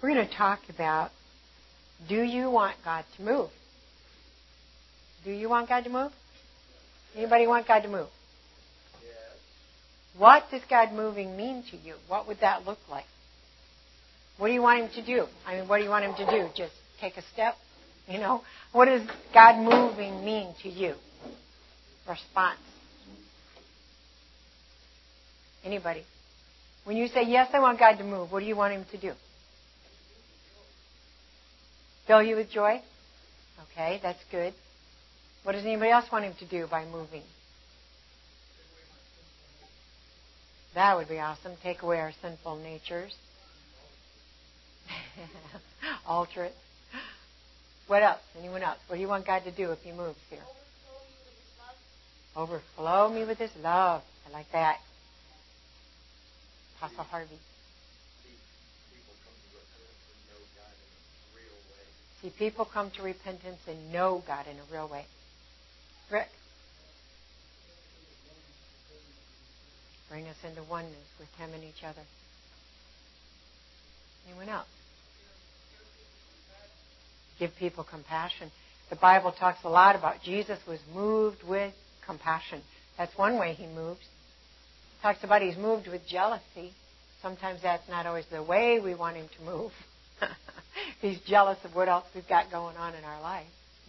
We're going to talk about, do you want God to move? Do you want God to move? Anybody want God to move? Yes. What does God moving mean to you? What would that look like? What do you want Him to do? I mean, what do you want Him to do? Just take a step? You know? What does God moving mean to you? Response. Anybody? When you say, yes, I want God to move, what do you want Him to do? Fill you with joy? Okay, that's good. What does anybody else want Him to do by moving? That would be awesome. Take away our sinful natures. Alter it. What else? Anyone else? What do you want God to do if He moves here? Overflow me with His love. I like that. Apostle Harvey. See, people come to repentance and know God in a real way. Rick. Bring us into oneness with Him and each other. Anyone else? Give people compassion. The Bible talks a lot about Jesus was moved with compassion. That's one way He moves. Talks about He's moved with jealousy. Sometimes that's not always the way we want Him to move. He's jealous of what else we've got going on in our life.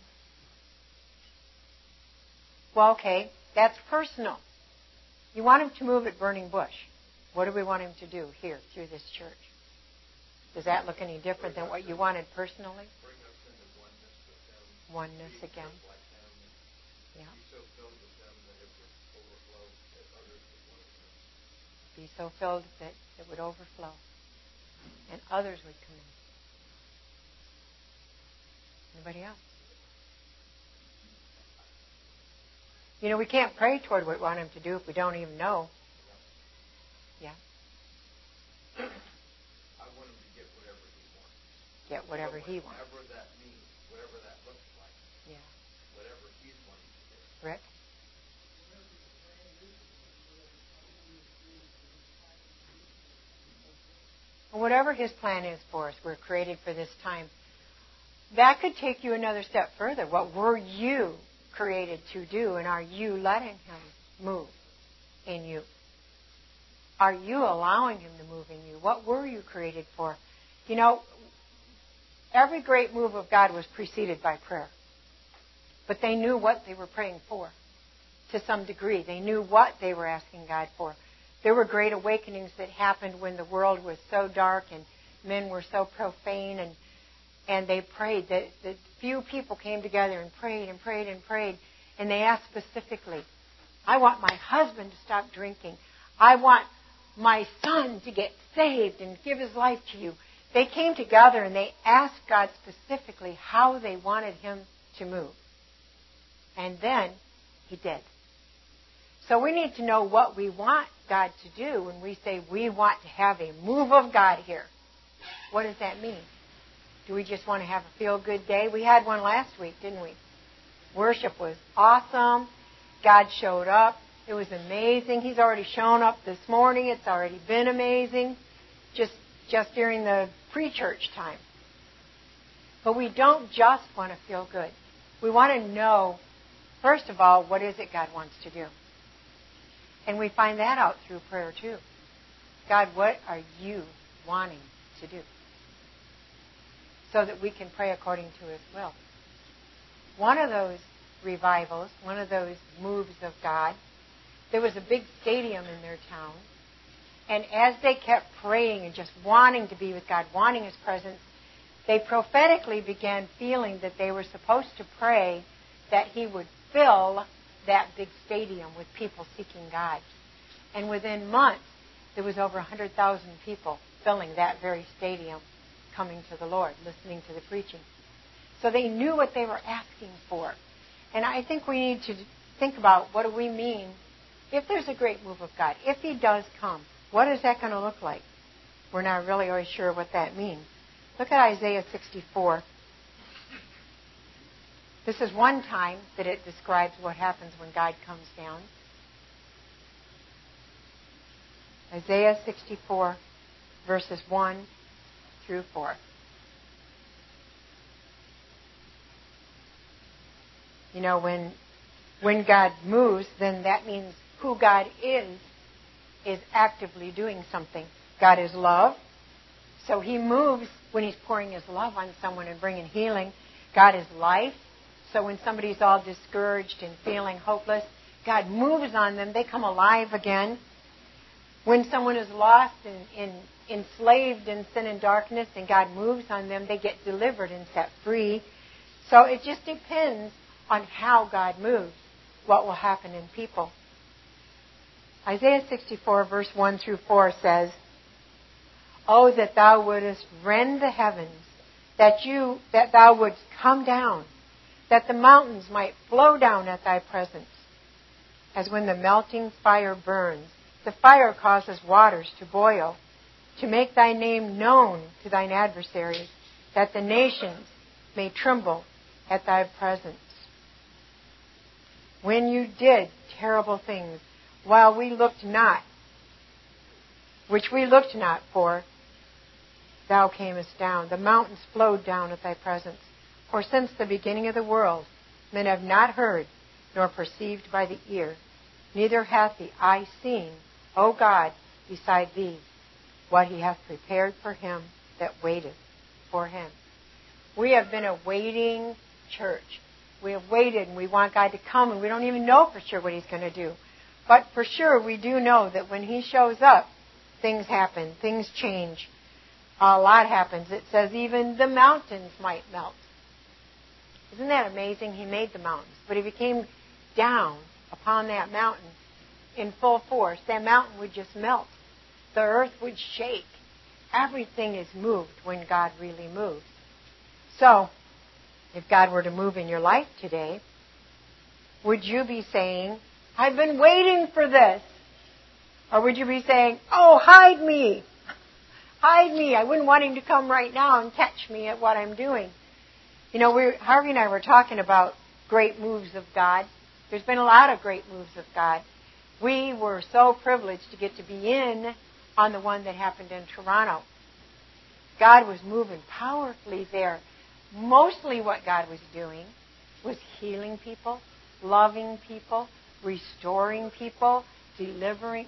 Well, okay, that's personal. You want Him to move at Burning Bush. What do we want Him to do here through this church? Does that look any different than what you wanted personally? Bring us into oneness with Him. Oneness Be again. Like Him. Yeah. Be so filled with Him that it would overflow that others would want to come. Be so filled that it would overflow and others would come in. Anybody else? You know, we can't pray toward what we want Him to do if we don't even know. Yeah. I want Him to get whatever He wants. Get whatever He wants. Whatever that means, whatever that looks like. Yeah. Whatever He's wanting to do. Rick? Whatever His plan is for us, we're created for this time. That could take you another step further. What were you created to do, and are you letting Him move in you? Are you allowing Him to move in you? What were you created for? You know, every great move of God was preceded by prayer. But they knew what they were praying for to some degree. They knew what they were asking God for. There were great awakenings that happened when the world was so dark and men were so profane, and they prayed. That few people came together and prayed and prayed and prayed, and they asked specifically, I want my husband to stop drinking. I want my son to get saved and give his life to you. They came together and they asked God specifically how they wanted Him to move. And then He did. So we need to know what we want God to do when we say we want to have a move of God here. What does that mean? Do we just want to have a feel-good day? We had one last week, didn't we? Worship was awesome. God showed up. It was amazing. He's already shown up this morning. It's already been amazing just during the pre-church time. But we don't just want to feel good. We want to know, first of all, what is it God wants to do? And we find that out through prayer too. God, what are you wanting to do? So that we can pray according to His will. One of those revivals, one of those moves of God, there was a big stadium in their town. And as they kept praying and just wanting to be with God, wanting His presence, they prophetically began feeling that they were supposed to pray that He would fill that big stadium with people seeking God. And within months, there was over 100,000 people filling that very stadium, coming to the Lord, listening to the preaching. So they knew what they were asking for. And I think we need to think about, what do we mean if there's a great move of God? If He does come, what is that going to look like? We're not really always sure what that means. Look at Isaiah 64. This is one time that it describes what happens when God comes down. Isaiah 64, verses 1 through 4. You know, when God moves, then that means who God is actively doing something. God is love, so He moves when He's pouring His love on someone and bringing healing. God is life, so when somebody's all discouraged and feeling hopeless, God moves on them. They come alive again. When someone is lost and enslaved in sin and darkness and God moves on them, they get delivered and set free. So it just depends on how God moves, what will happen in people. Isaiah 64, verse 1 through 4 says, "Oh, that thou wouldest rend the heavens, that thou wouldst come down, that the mountains might flow down at thy presence. As when the melting fire burns, the fire causes waters to boil, to make thy name known to thine adversaries, that the nations may tremble at thy presence. When you did terrible things, which we looked not for, thou camest down. The mountains flowed down at thy presence. For since the beginning of the world, men have not heard, nor perceived by the ear, neither hath the eye seen, O God, beside thee, what He hath prepared for him that waiteth for Him." We have been a waiting church. We have waited, and we want God to come, and we don't even know for sure what He's going to do. But for sure, we do know that when He shows up, things happen, things change. A lot happens. It says even the mountains might melt. Isn't that amazing? He made the mountains. But if He came down upon that mountain in full force, that mountain would just melt. The earth would shake. Everything is moved when God really moves. So, if God were to move in your life today, would you be saying, "I've been waiting for this"? Or would you be saying, "Oh, hide me. Hide me. I wouldn't want Him to come right now and catch me at what I'm doing"? You know, Harvey and I were talking about great moves of God. There's been a lot of great moves of God. We were so privileged to get to be in on the one that happened in Toronto. God was moving powerfully there. Mostly what God was doing was healing people, loving people, restoring people, delivering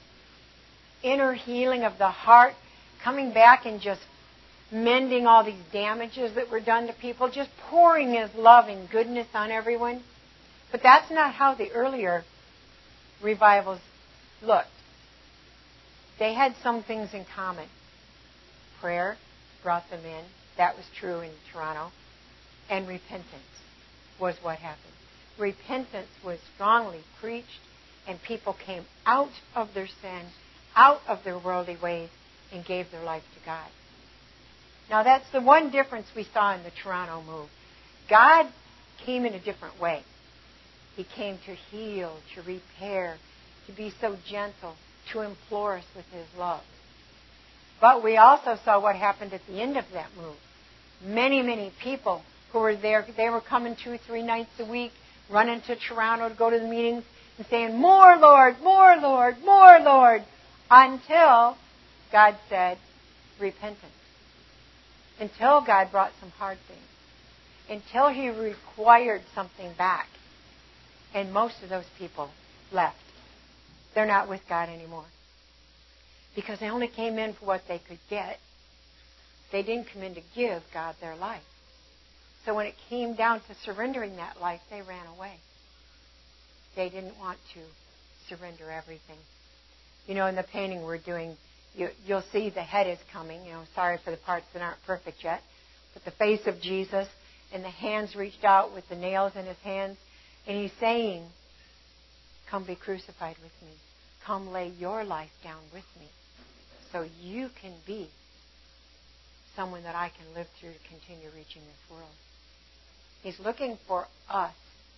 inner healing of the heart, coming back and just mending all these damages that were done to people, just pouring His love and goodness on everyone. But that's not how the earlier revivals looked. They had some things in common. Prayer brought them in. That was true in Toronto. And repentance was what happened. Repentance was strongly preached, and people came out of their sin, out of their worldly ways, and gave their life to God. Now, that's the one difference we saw in the Toronto move. God came in a different way. He came to heal, to repair, to be so gentle, to implore us with His love. But we also saw what happened at the end of that move. Many, many people who were there, they were coming 2-3 nights a week, running to Toronto to go to the meetings and saying, "More, Lord, more, Lord, more, Lord," until God said, repentance. Until God brought some hard things. Until He required something back. And most of those people left. They're not with God anymore. Because they only came in for what they could get. They didn't come in to give God their life. So when it came down to surrendering that life, they ran away. They didn't want to surrender everything. You know, in the painting we're doing, you'll see the head is coming. You know, sorry for the parts that aren't perfect yet. But the face of Jesus, and the hands reached out with the nails in His hands. And He's saying, "Come be crucified with me. Come lay your life down with me. So you can be someone that I can live through to continue reaching this world." He's looking for us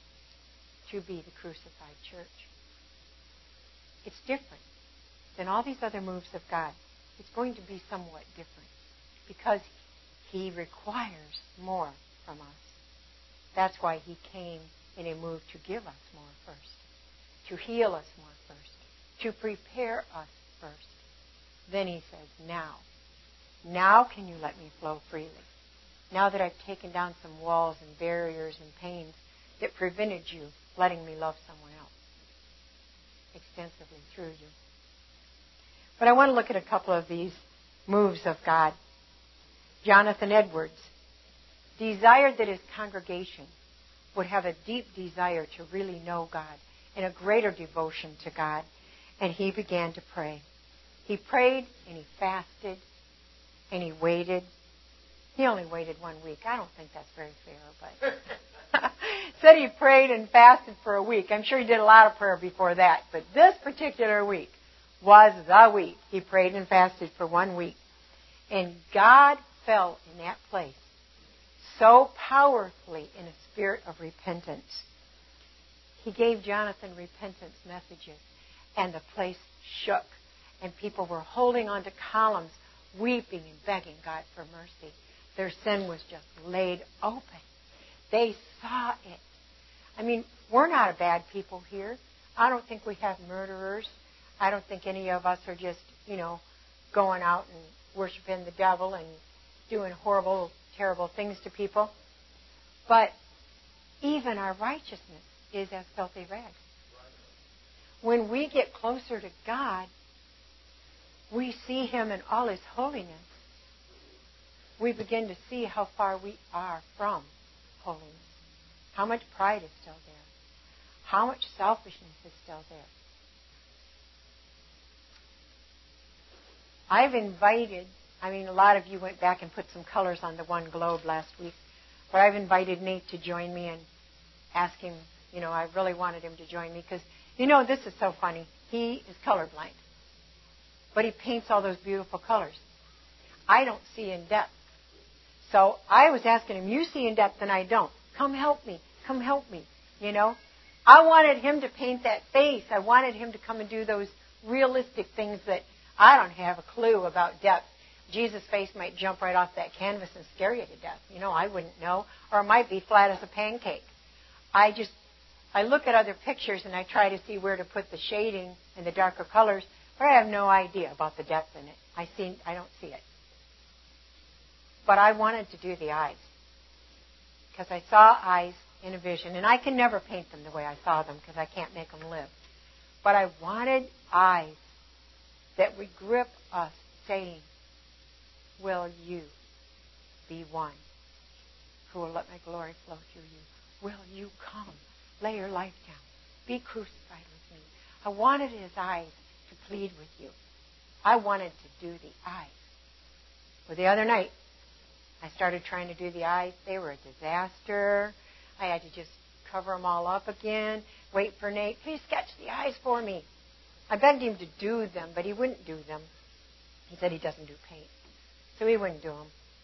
to be the crucified church. It's different than all these other moves of God. It's going to be somewhat different because He requires more from us. That's why He came in a move to give us more first, to heal us more first, to prepare us first. Then He says, "Now Now can you let me flow freely? Now that I've taken down some walls and barriers and pains that prevented you letting me love someone else extensively through you. But I want to look at a couple of these moves of God. Jonathan Edwards desired that his congregation would have a deep desire to really know God and a greater devotion to God. And he began to pray. He prayed and he fasted and he waited. He only waited 1 week. I don't think that's very fair, but said he prayed and fasted for a week. I'm sure he did a lot of prayer before that, but this particular week was the week. He prayed and fasted for 1 week. And God fell in that place so powerfully in a spirit of repentance. He gave Jonathan repentance messages, and the place shook, and people were holding onto columns, weeping and begging God for mercy. Their sin was just laid open. They saw it. I mean, we're not a bad people here. I don't think we have murderers. I don't think any of us are just, going out and worshiping the devil and doing horrible, terrible things to people. But even our righteousness is as filthy rags. When we get closer to God, we see Him in all His holiness. We begin to see how far we are from holiness. How much pride is still there. How much selfishness is still there. I've invited, a lot of you went back and put some colors on the one globe last week, but I've invited Nate to join me and ask him, I really wanted him to join me because, this is so funny. He is colorblind, but he paints all those beautiful colors. I don't see in depth. So I was asking him, you see in depth and I don't. Come help me. Come help me. I wanted him to paint that face. I wanted him to come and do those realistic things that I don't have a clue about depth. Jesus' face might jump right off that canvas and scare you to death. I wouldn't know. Or it might be flat as a pancake. I look at other pictures and I try to see where to put the shading and the darker colors, but I have no idea about the depth in it. I don't see it. But I wanted to do the eyes because I saw eyes in a vision, and I can never paint them the way I saw them because I can't make them live. But I wanted eyes that would grip us, saying, will you be one who will let my glory flow through you? Will you come? Lay your life down. Be crucified with me. I wanted his eyes to plead with you. I wanted to do the eyes. Well, the other night, I started trying to do the eyes. They were a disaster. I had to just cover them all up again, wait for Nate. Please sketch the eyes for me. I begged him to do them, but he wouldn't do them. He said he doesn't do paint. So he wouldn't do them.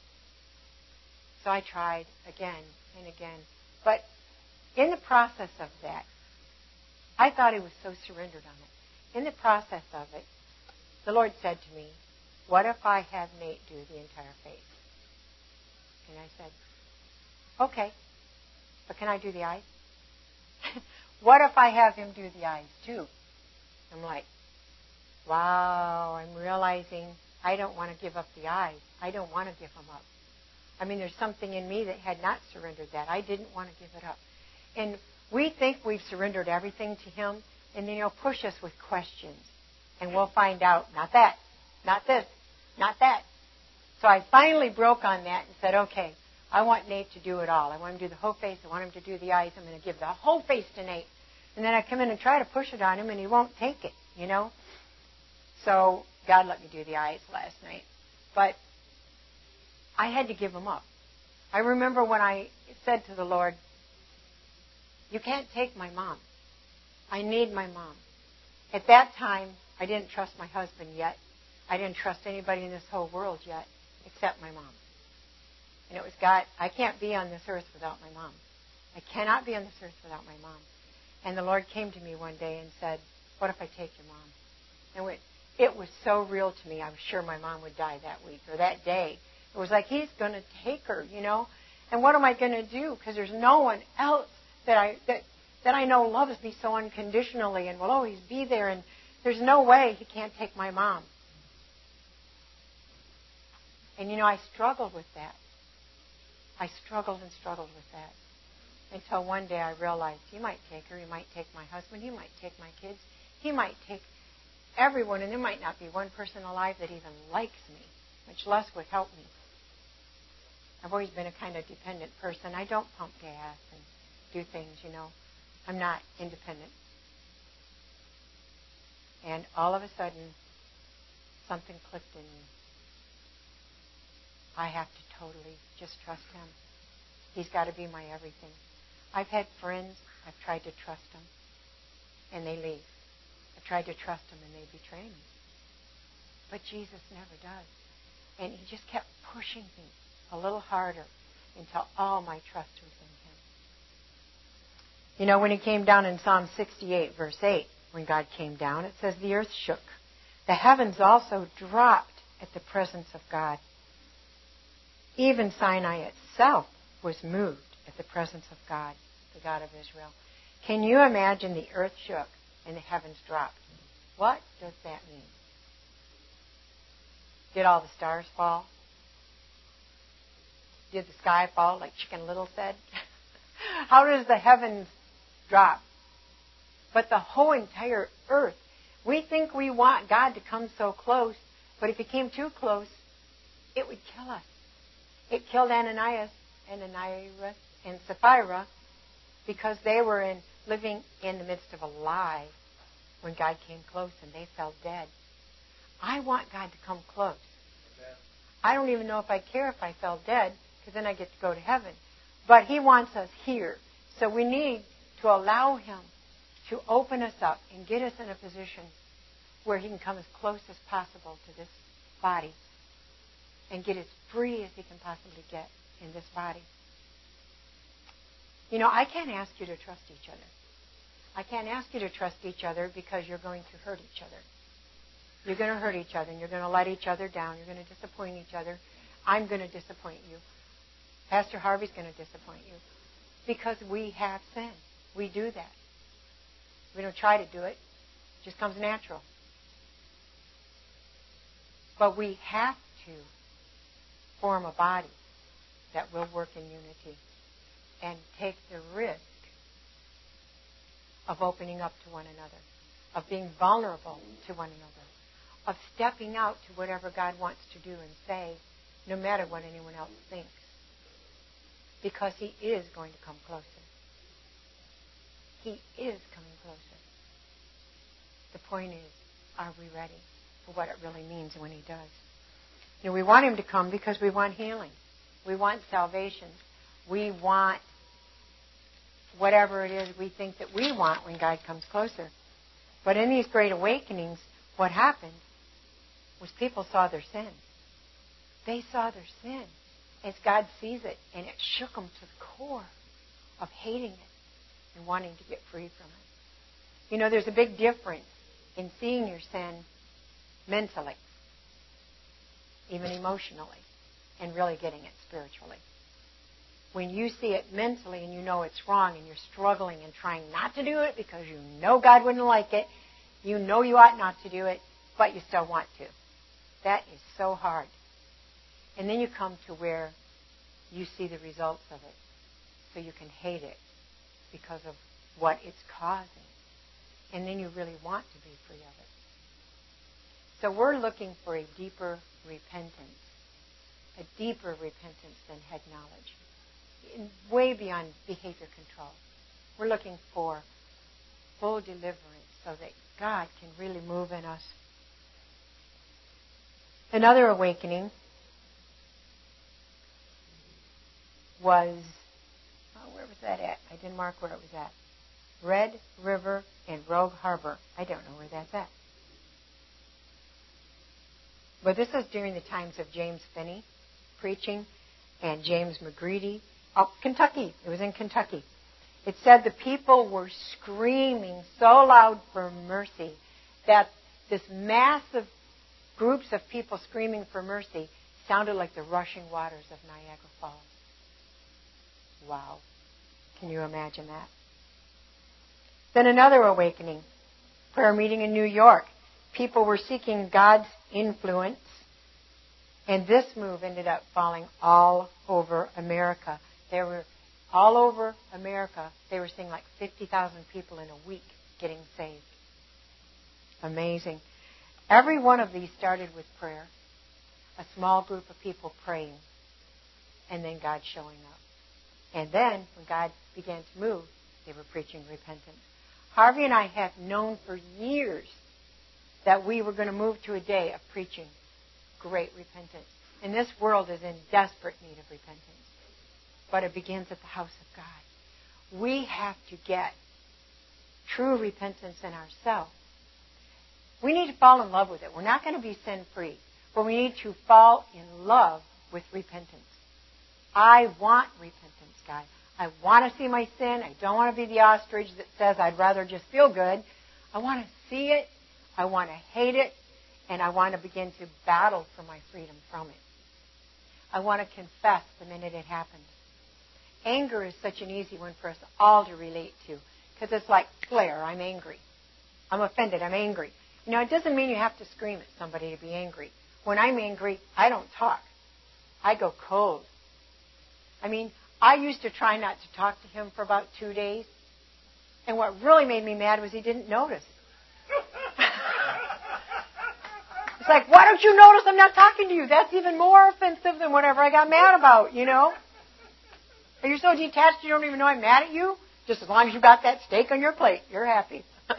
So I tried again and again. But in the process of that, I thought he was so surrendered on it. In the process of it, the Lord said to me, what if I have Nate do the entire face? And I said, okay, but can I do the eyes? What if I have him do the eyes too? I'm like, wow, I'm realizing I don't want to give up the eyes. I don't want to give them up. There's something in me that had not surrendered that. I didn't want to give it up. And we think we've surrendered everything to him, and then he'll push us with questions. And we'll find out, not that, not this, not that. So I finally broke on that and said, okay, I want Nate to do it all. I want him to do the whole face. I want him to do the eyes. I'm going to give the whole face to Nate. And then I come in and try to push it on him, and he won't take it, So God let me do the eyes last night. But I had to give them up. I remember when I said to the Lord, you can't take my mom. I need my mom. At that time, I didn't trust my husband yet. I didn't trust anybody in this whole world yet except my mom. And it was God, I can't be on this earth without my mom. I cannot be on this earth without my mom. And the Lord came to me one day and said, what if I take your mom? And it was so real to me. I was sure my mom would die that week or that day. It was like, he's going to take her, And what am I going to do? Because there's no one else that I know loves me so unconditionally and will always be there. And there's no way he can't take my mom. And I struggled with that. I struggled and struggled with that. Until one day I realized, He might take her, He might take my husband, He might take my kids, He might take everyone, and there might not be one person alive that even likes me, much less would help me. I've always been a kind of dependent person. I don't pump gas and do things, I'm not independent. And all of a sudden, something clicked in me. I have to totally just trust Him. He's got to be my everything. I've had friends, I've tried to trust them, and they leave. I've tried to trust them, and they betray me. But Jesus never does. And He just kept pushing me a little harder until all my trust was in Him. When He came down in Psalm 68, verse 8, when God came down, it says the earth shook. The heavens also dropped at the presence of God. Even Sinai itself was moved at the presence of God, the God of Israel. Can you imagine the earth shook and the heavens dropped? What does that mean? Did all the stars fall? Did the sky fall, like Chicken Little said? How does the heavens drop? But the whole entire earth. We think we want God to come so close, but if He came too close, it would kill us. It killed Ananias, and Sapphira because they were living in the midst of a lie when God came close and they fell dead. I want God to come close. I don't even know if I care if I fell dead, because then I get to go to heaven. But He wants us here. So we need to allow Him to open us up and get us in a position where He can come as close as possible to this body and get as free as He can possibly get in this body. I can't ask you to trust each other. I can't ask you to trust each other because you're going to hurt each other. You're going to hurt each other, and you're going to let each other down. You're going to disappoint each other. I'm going to disappoint you. Pastor Harvey's going to disappoint you. Because we have sin. We do that. We don't try to do it. It just comes natural. But we have to form a body that will work in unity and take the risk of opening up to one another, of being vulnerable to one another, of stepping out to whatever God wants to do and say, no matter what anyone else thinks. Because He is going to come closer. He is coming closer. The point is, are we ready for what it really means when He does? We want Him to come because we want healing. We want salvation. We want whatever it is we think that we want when God comes closer. But in these great awakenings, what happened was people saw their sin. They saw their sin as God sees it, and it shook them to the core of hating it and wanting to get free from it. There's a big difference in seeing your sin mentally, even emotionally, and really getting it spiritually. When you see it mentally and you know it's wrong and you're struggling and trying not to do it because you know God wouldn't like it, you know you ought not to do it, but you still want to. That is so hard. And then you come to where you see the results of it, so you can hate it because of what it's causing. And then you really want to be free of it. So we're looking for a deeper repentance than head knowledge, way beyond behavior control. We're looking for full deliverance so that God can really move in us. Another awakening was, where was that at? I didn't mark where it was at. Red River and Rogue Harbor. I don't know where that's at. But this was during the times of James Finney preaching and James McGreedy. Oh, Kentucky. It was in Kentucky. It said the people were screaming so loud for mercy that this massive groups of people screaming for mercy sounded like the rushing waters of Niagara Falls. Wow. Can you imagine that? Then another awakening. Prayer meeting in New York. People were seeking God's influence And this move ended up falling all over America. They were all over America. They were seeing like 50,000 people in a week getting saved. Amazing. Every one of these started with prayer. A small group of people praying. And then God showing up. And then, when God began to move, they were preaching repentance. Harvey and I have known for years that we were going to move to a day of preaching great repentance. And this world is in desperate need of repentance. But it begins at the house of God. We have to get true repentance in ourselves. We need to fall in love with it. We're not going to be sin-free. But we need to fall in love with repentance. I want repentance, God. I want to see my sin. I don't want to be the ostrich that says I'd rather just feel good. I want to see it. I want to hate it. And I want to begin to battle for my freedom from it. I want to confess the minute it happens. Anger is such an easy one for us all to relate to. Because it's like flare, I'm angry. I'm offended, I'm angry. You know, it doesn't mean you have to scream at somebody to be angry. When I'm angry, I don't talk. I go cold. I mean, I used to try not to talk to him for about 2 days. And what really made me mad was he didn't notice. It's like, why don't you notice I'm not talking to you? That's even more offensive than whatever I got mad about, you know? Are you so detached you don't even know I'm mad at you? Just as long as you got that steak on your plate, you're happy.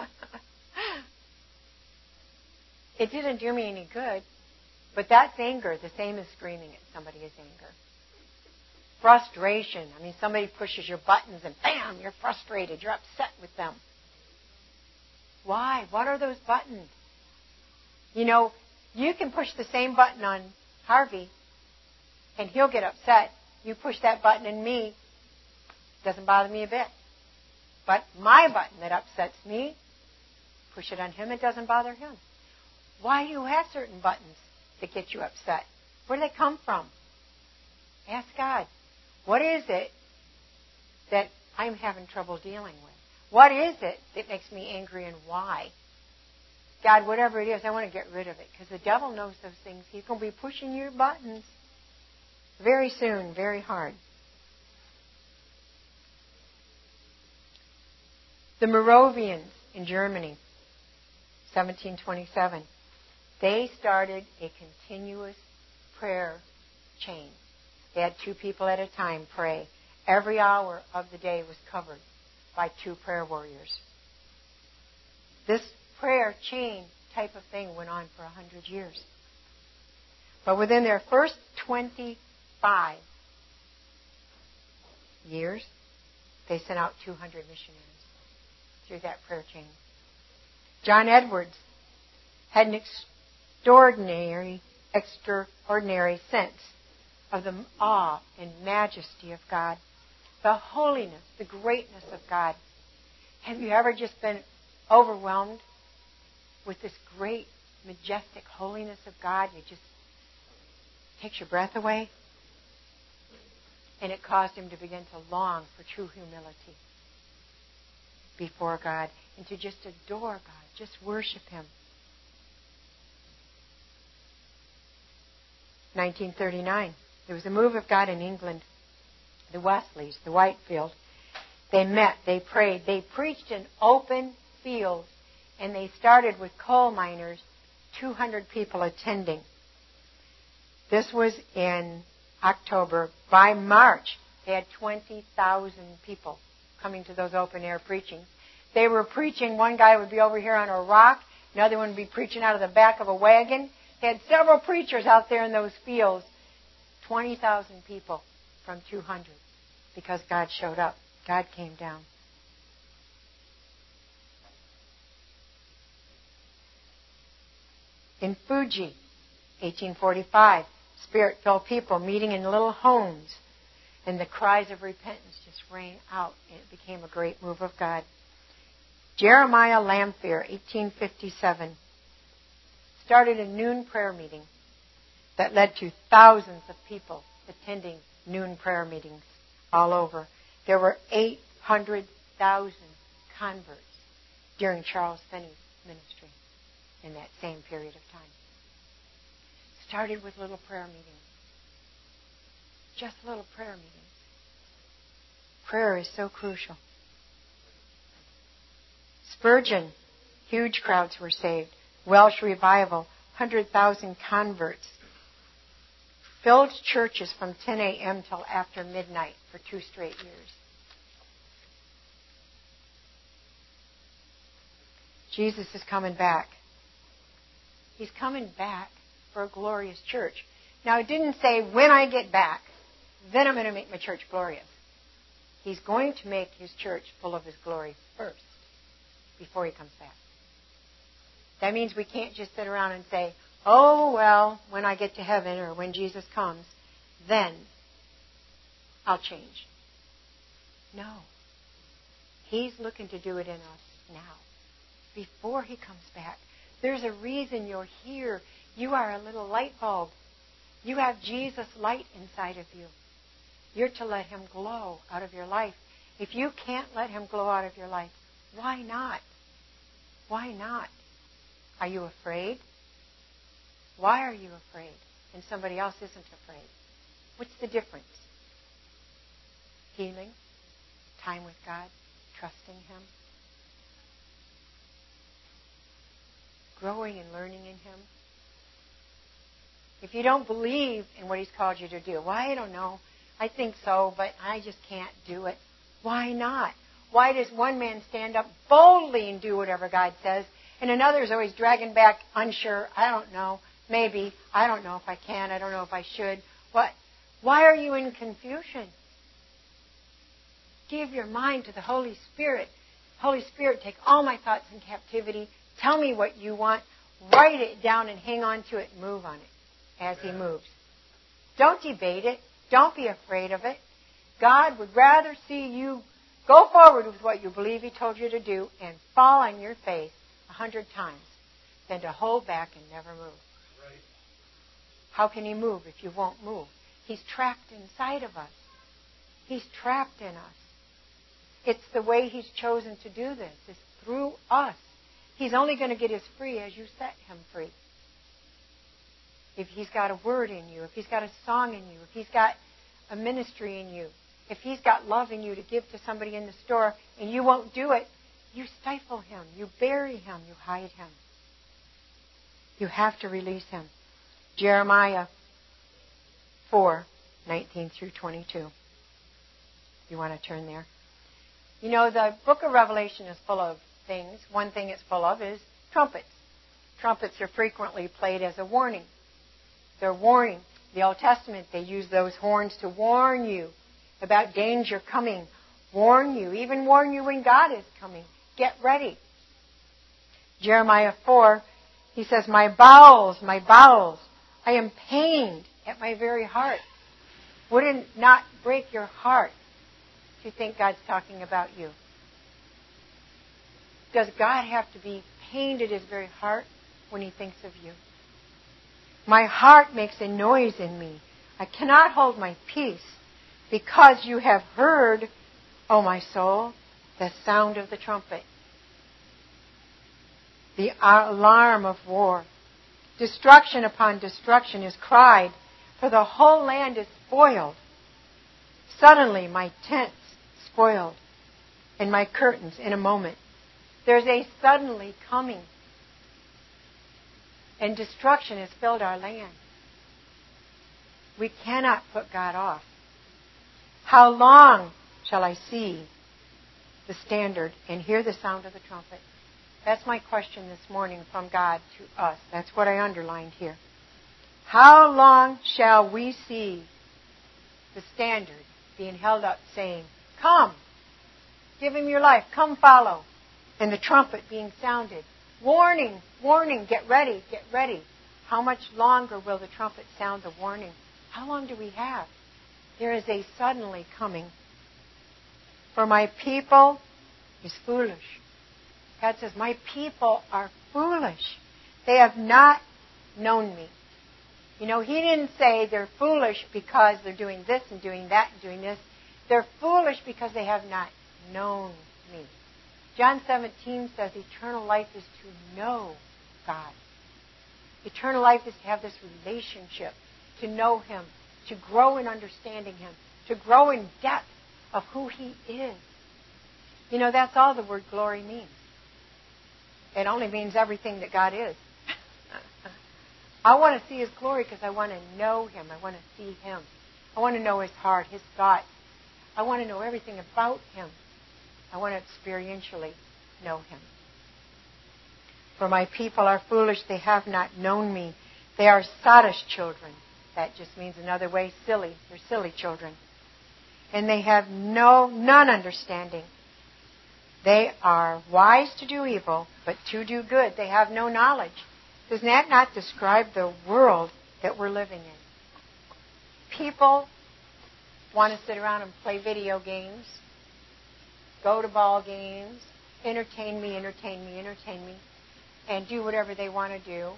It didn't do me any good. But that's anger, the same as screaming at somebody is anger. Frustration. I mean, somebody pushes your buttons and bam, you're frustrated. You're upset with them. Why? What are those buttons? You know, you can push the same button on Harvey and he'll get upset. You push that button in me, doesn't bother me a bit. But my button that upsets me, push it on him, it doesn't bother him. Why do you have certain buttons that get you upset? Where do they come from? Ask God. What is it that I'm having trouble dealing with? What is it that makes me angry and why? God, whatever it is, I want to get rid of it. Because the devil knows those things. He's going to be pushing your buttons very soon, very hard. The Moravians in Germany, 1727, they started a continuous prayer chain. They had 2 people at a time pray. Every hour of the day was covered by 2 prayer warriors. This prayer chain type of thing went on for 100 years. But within their first 25 years, they sent out 200 missionaries through that prayer chain. John Edwards had an extraordinary sense of the awe and majesty of God, the holiness, the greatness of God. Have you ever just been overwhelmed with this great, majestic holiness of God? It just takes your breath away. And it caused him to begin to long for true humility before God and to just adore God, just worship Him. 1939, there was a move of God in England. The Wesleys, the Whitefield, they met, they prayed, they preached in open fields, and they started with coal miners, 200 people attending. This was in October. By March, they had 20,000 people coming to those open-air preachings. They were preaching. One guy would be over here on a rock. Another one would be preaching out of the back of a wagon. They had several preachers out there in those fields. 20,000 people from 200 because God showed up. God came down. In Fuji, 1845, Spirit-filled people meeting in little homes, and the cries of repentance just rang out, and it became a great move of God. Jeremiah Lamphere, 1857, started a noon prayer meeting that led to thousands of people attending noon prayer meetings all over. There were 800,000 converts during Charles Finney's ministry in that same period of time. Started with little prayer meetings. Just little prayer meetings. Prayer is so crucial. Spurgeon, huge crowds were saved. Welsh revival, 100,000 converts. Filled churches from 10 a.m. till after midnight for 2 straight years. Jesus is coming back. He's coming back for a glorious church. Now, it didn't say, when I get back, then I'm going to make my church glorious. He's going to make his church full of his glory first, before he comes back. That means we can't just sit around and say, oh, well, when I get to heaven or when Jesus comes, then I'll change. No. He's looking to do it in us now, before he comes back. There's a reason you're here. You are a little light bulb. You have Jesus' light inside of you. You're to let him glow out of your life. If you can't let him glow out of your life, why not? Why not? Are you afraid? Why are you afraid? And somebody else isn't afraid. What's the difference? Healing, time with God, trusting him, growing and learning in him. If you don't believe in what he's called you to do, why, I don't know. I think so, but I just can't do it. Why not? Why does one man stand up boldly and do whatever God says, and another is always dragging back, unsure, I don't know, maybe, I don't know if I can, I don't know if I should. What? Why are you in confusion? Give your mind to the Holy Spirit. Holy Spirit, take all my thoughts in captivity. Tell me what you want. Write it down and hang on to it and move on it as he moves. Don't debate it. Don't be afraid of it. God would rather see you go forward with what you believe he told you to do and fall on your face 100 times than to hold back and never move. Right. How can he move if you won't move? He's trapped inside of us. He's trapped in us. It's the way he's chosen to do this, is through us. He's only going to get us free as you set him free. If he's got a word in you, if he's got a song in you, if he's got a ministry in you, if he's got love in you to give to somebody in the store and you won't do it, you stifle him, you bury him, you hide him. You have to release him. Jeremiah 4:19 through 22. You want to turn there? You know, the book of Revelation is full of things. One thing it's full of is trumpets. Trumpets are frequently played as a warning. They're warning. The Old Testament, they use those horns to warn you about danger coming. Warn you. Even warn you when God is coming. Get ready. Jeremiah 4, he says, my bowels, I am pained at my very heart. Would it not break your heart if you think God's talking about you? Does God have to be pained at his very heart when he thinks of you? My heart makes a noise in me. I cannot hold my peace because you have heard, O my soul, the sound of the trumpet, the alarm of war. Destruction upon destruction is cried, for the whole land is spoiled. Suddenly my tents spoiled, and my curtains in a moment. There's a suddenly coming. And destruction has filled our land. We cannot put God off. How long shall I see the standard and hear the sound of the trumpet? That's my question this morning from God to us. That's what I underlined here. How long shall we see the standard being held up saying, come, give him your life, come follow, and the trumpet being sounded? Warning, warning, get ready, get ready. How much longer will the trumpet sound the warning? How long do we have? There is a suddenly coming. For my people is foolish. God says, my people are foolish. They have not known me. You know, he didn't say they're foolish because they're doing this and doing that and doing this. They're foolish because they have not known me. John 17 says eternal life is to know God. Eternal life is to have this relationship, to know Him, to grow in understanding Him, to grow in depth of who He is. You know, that's all the word glory means. It only means everything that God is. I want to see His glory because I want to know Him. I want to see Him. I want to know His heart, His thoughts. I want to know everything about Him. I want to experientially know Him. For my people are foolish. They have not known me. They are sottish children. That just means another way, silly. They're silly children. And they have none understanding. They are wise to do evil, but to do good. They have no knowledge. Does that not describe the world that we're living in? People want to sit around and play video games, go to ball games, entertain me, and do whatever they want to do.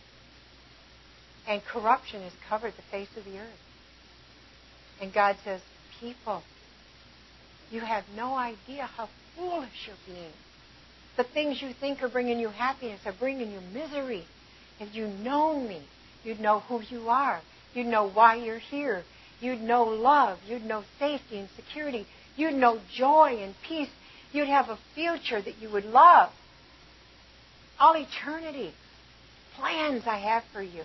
And corruption has covered the face of the earth. And God says, people, you have no idea how foolish you're being. The things you think are bringing you happiness are bringing you misery. If you know me, you'd know who you are. You'd know why you're here. You'd know love. You'd know safety and security. You'd know joy and peace. You'd have a future that you would love. All eternity. Plans I have for you.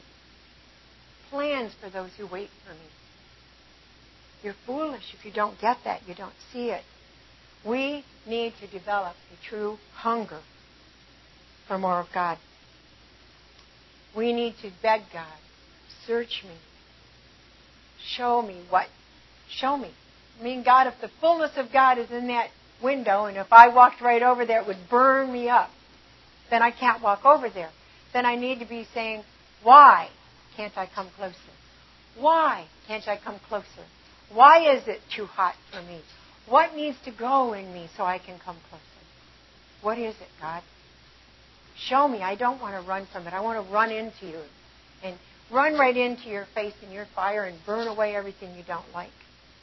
Plans for those who wait for me. You're foolish if you don't get that. You don't see it. We need to develop a true hunger for more of God. We need to beg God, search me. Show me what? Show me. I mean, God, if the fullness of God is in that window, and if I walked right over there, it would burn me up, then I can't walk over there. Then I need to be saying, why can't I come closer? Why can't I come closer? Why is it too hot for me? What needs to go in me so I can come closer? What is it, God? Show me. I don't want to run from it. I want to run into you and run right into your face and your fire and burn away everything you don't like.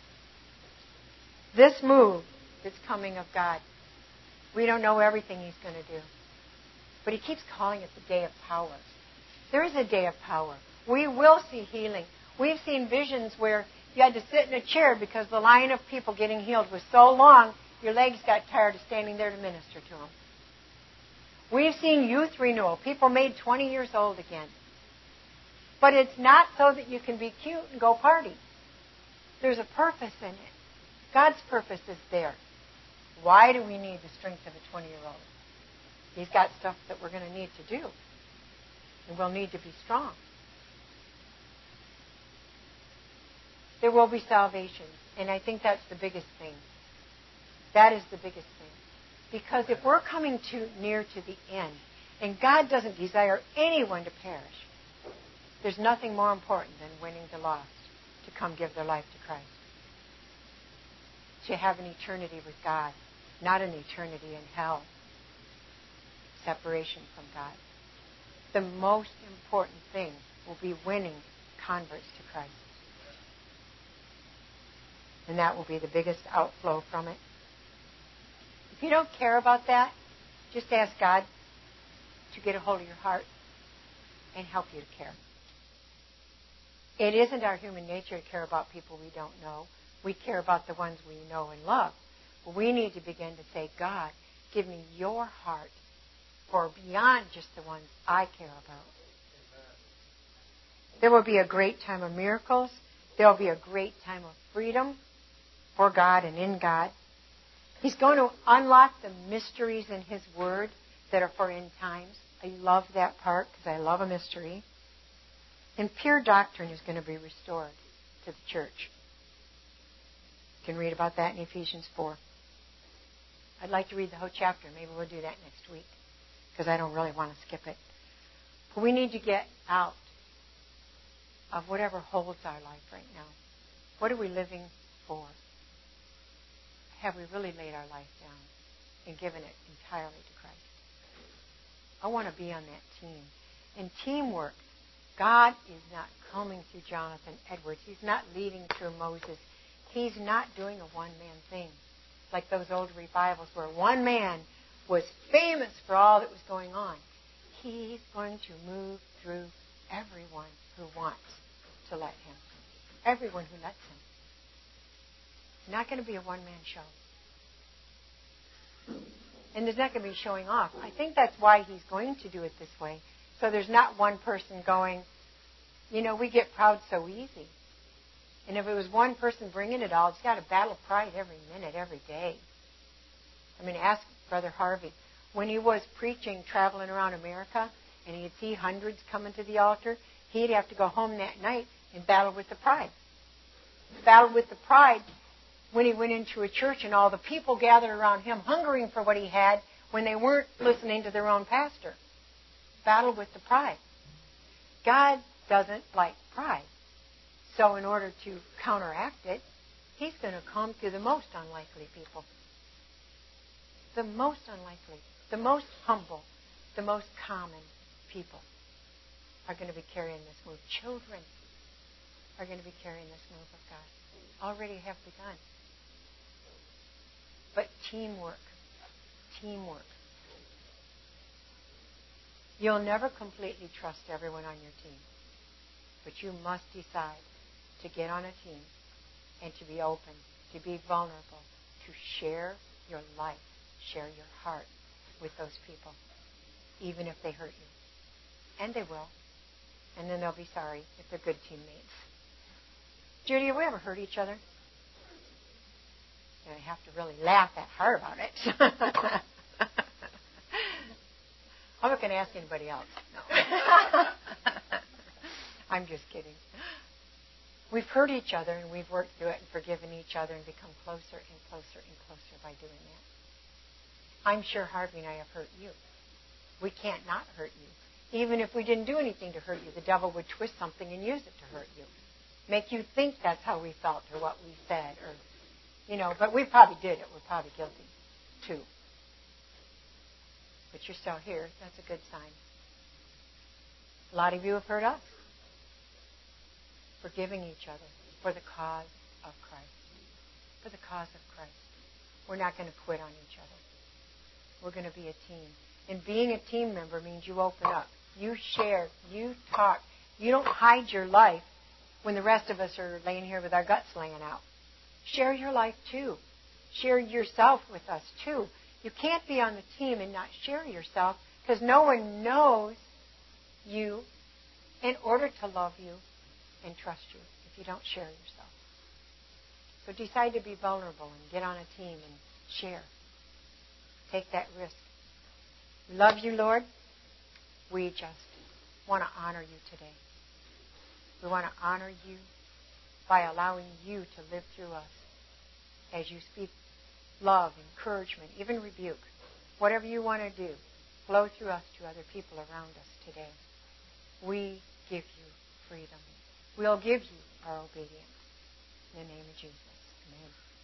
This move that's coming of God, we don't know everything He's going to do. But He keeps calling it the day of power. There is a day of power. We will see healing. We've seen visions where you had to sit in a chair because the line of people getting healed was so long, your legs got tired of standing there to minister to them. We've seen youth renewal. People made 20 years old again. But it's not so that you can be cute and go party. There's a purpose in it. God's purpose is there. Why do we need the strength of a 20-year-old? He's got stuff that we're going to need to do. And we'll need to be strong. There will be salvation. And I think that's the biggest thing. That is the biggest thing. Because if we're coming too near to the end, and God doesn't desire anyone to perish, there's nothing more important than winning the lost to come give their life to Christ. To have an eternity with God, not an eternity in hell. Separation from God. The most important thing will be winning converts to Christ. And that will be the biggest outflow from it. If you don't care about that, just ask God to get a hold of your heart and help you to care. It isn't our human nature to care about people we don't know. We care about the ones we know and love. But we need to begin to say, God, give me your heart for beyond just the ones I care about. There will be a great time of miracles. There will be a great time of freedom for God and in God. He's going to unlock the mysteries in His Word that are for end times. I love that part because I love a mystery. And pure doctrine is going to be restored to the church. You can read about that in Ephesians 4. I'd like to read the whole chapter. Maybe we'll do that next week because I don't really want to skip it. But we need to get out of whatever holds our life right now. What are we living for? Have we really laid our life down and given it entirely to Christ? I want to be on that team. In teamwork, God is not coming through Jonathan Edwards. He's not leading through Moses. He's not doing a one-man thing like those old revivals where one man was famous for all that was going on. He's going to move through everyone who wants to let him. Everyone who lets him. It's not going to be a one-man show. And there's not going to be showing off. I think that's why he's going to do it this way. So there's not one person going, we get proud so easy. And if it was one person bringing it all, it's got a battle of pride every minute, every day. I mean, ask Brother Harvey. When he was preaching, traveling around America, and he'd see hundreds coming to the altar, he'd have to go home that night and battle with the pride. Battle with the pride when he went into a church and all the people gathered around him hungering for what he had when they weren't listening to their own pastor. Battle with the pride. God doesn't like pride. So in order to counteract it, he's going to come to the most unlikely people. The most unlikely, the most humble, the most common people are going to be carrying this move. Children are going to be carrying this move of God. Already have begun. But teamwork. You'll never completely trust everyone on your team. But you must decide to get on a team and to be open, to be vulnerable, to share your life, share your heart with those people, even if they hurt you. And they will. And then they'll be sorry if they're good teammates. Judy, have we ever hurt each other? I have to really laugh that hard about it. I'm not going to ask anybody else. No. I'm just kidding. We've hurt each other and we've worked through it and forgiven each other and become closer and closer and closer by doing that. I'm sure Harvey and I have hurt you. We can't not hurt you. Even if we didn't do anything to hurt you, the devil would twist something and use it to hurt you. Make you think that's how we felt or what we said or but we probably did it. We're probably guilty, too. But you're still here. That's a good sign. A lot of you have hurt us. Forgiving each other for the cause of Christ. For the cause of Christ. We're not going to quit on each other. We're going to be a team. And being a team member means you open up. You share. You talk. You don't hide your life when the rest of us are laying here with our guts laying out. Share your life, too. Share yourself with us, too. You can't be on the team and not share yourself because no one knows you in order to love you and trust you if you don't share yourself. So decide to be vulnerable and get on a team and share. Take that risk. We love you, Lord. We just want to honor you today. We want to honor you by allowing you to live through us as you speak love, encouragement, even rebuke. Whatever you want to do, flow through us to other people around us today. We give you freedom. We'll give you our obedience. In the name of Jesus. Amen.